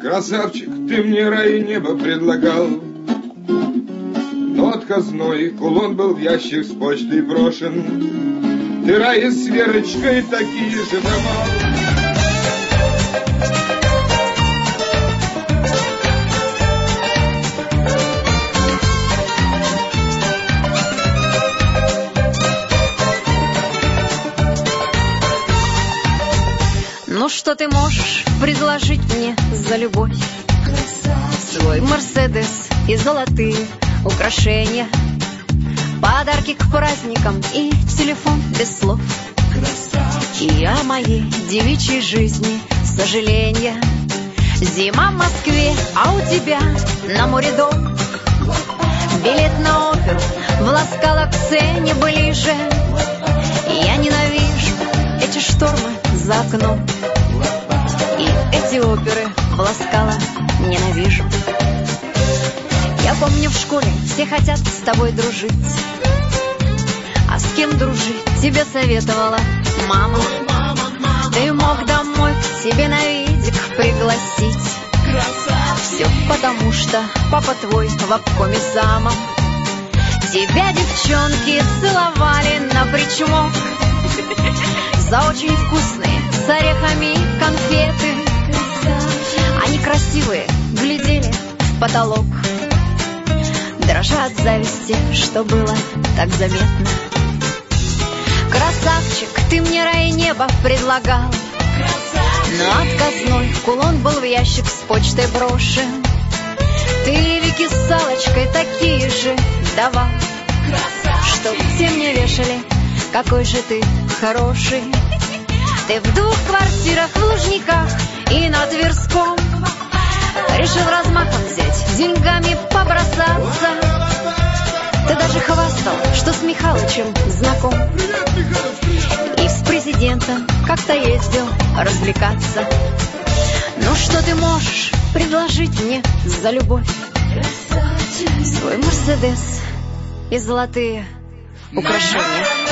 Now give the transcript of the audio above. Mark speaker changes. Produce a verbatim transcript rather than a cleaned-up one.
Speaker 1: Красавчик, ты мне рай и небо предлагал, но отказной кулон был в ящик с почтой брошен. Ты рай с Верочкой такие же давал.
Speaker 2: Ну что ты можешь предложить мне за любовь? Свой Мерседес и золотые украшения, подарки к праздникам и телефон без слов. И о моей девичьей жизни сожаления. Зима в Москве, а у тебя на море дом. Билет на оперу в Ла-Скала к сцене ближе. Я ненавижу эти штормы за окном, и эти оперы в Ла-Скала ненавижу. Я помню, в школе все хотят с тобой дружить, а с кем дружить тебе советовала мама. Ты мог домой к себе на видик пригласить. Все потому, что папа твой в обкоме замом. Тебя девчонки целовали на причмок за очень вкусные с орехами конфеты. Они красивые глядели в потолок, дрожа от зависти, что было так заметно. Красавчик, ты мне рай и небо предлагал, но отказной кулон был в ящик с почтой брошен. Ты Вики с Салочкой такие же давал, чтоб все мне вешали, какой же ты хороший. Ты в двух квартирах в Лужниках и на Тверском решил размахом взять, деньгами побросаться. Ты даже хвастал, что с Михалычем знаком, и с президентом как-то ездил развлекаться. Ну что ты можешь предложить мне за любовь? Свой Мерседес и золотые украшения.